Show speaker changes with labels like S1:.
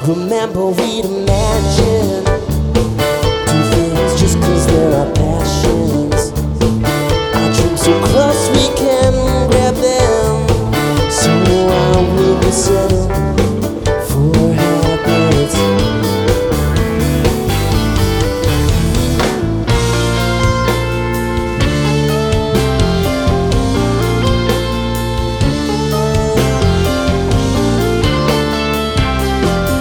S1: Remember we'd imagine two things just 'cause there are